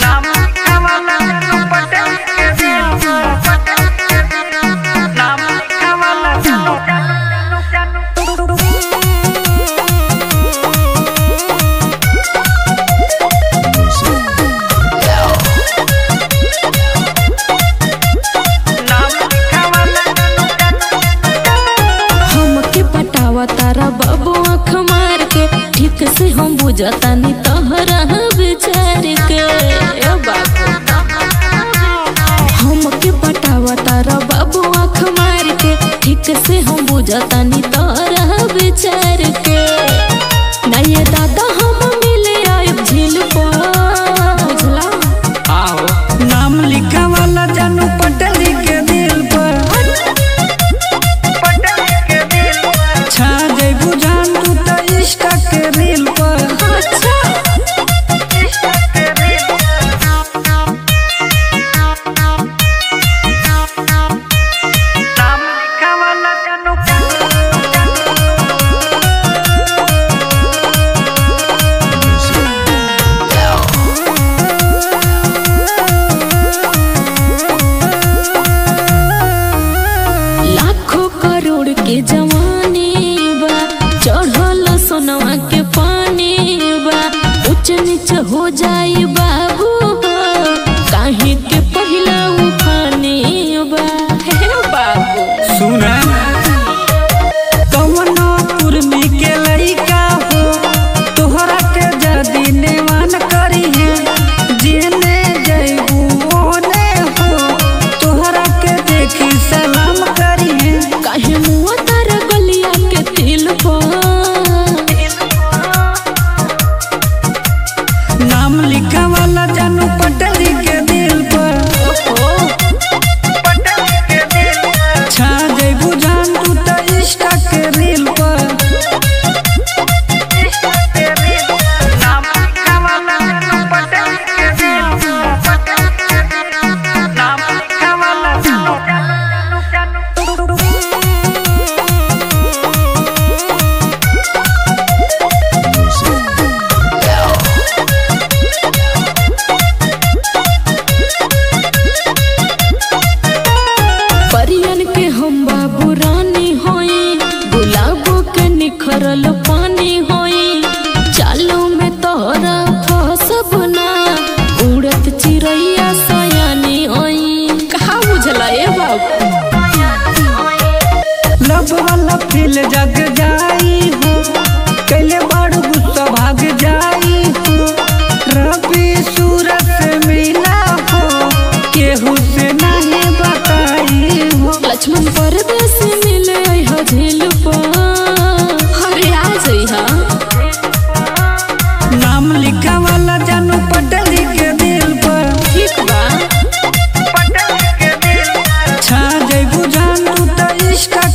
तारा बाबू आँख मार के ठीक से हम बुझतानी तोहरा विचार के बाबू हमके पटावा तारा बाबू आँख मार के ठीक से हम बुझतानी तोहरा विचार के ना ये दादा हम मिले आए झील पर बुझला आओ नाम लिखा वाला जानू पटली के दिल पर छा जइबू जान तू त इश्क के रील पर लाखों करोड़ के जवानी बा चढ़ल सोनवा के पानी बा ऊंच नीच हो जाई बाबू काहे के पहिला उफानी बा हे बाबू सुना कवनो पुरमी के लइका हो तोहरा के जदी नेवान करी है जेने जइबू ओने हो तोहरा के देखी सलाम करी है काहे मुआ तारा गलिया के तिल पर नाम लिखा वाला जानू पटली के दिल पर छा जइबू जान तू त इश्क के रील पर परियन के हम बाबू रानी होई गुलाबो के निखरल पानी होई चालो में तोहरा फसब ना उड़त चिड़ैया सयानी होई कहा बुझला ए बाबू लब वाला फील जग जाई हो कैले बड़ गुस्सा भाग जाई हो रवि सूरत से मिला हो केहू से नहीं बताई हो लक्ष्मण परदेस मिले हो झील पर अरे आ जइहा नाम लिखा वाला जानू पटली के दिल पर ठीक बा छा जइबू जान तू त इश्क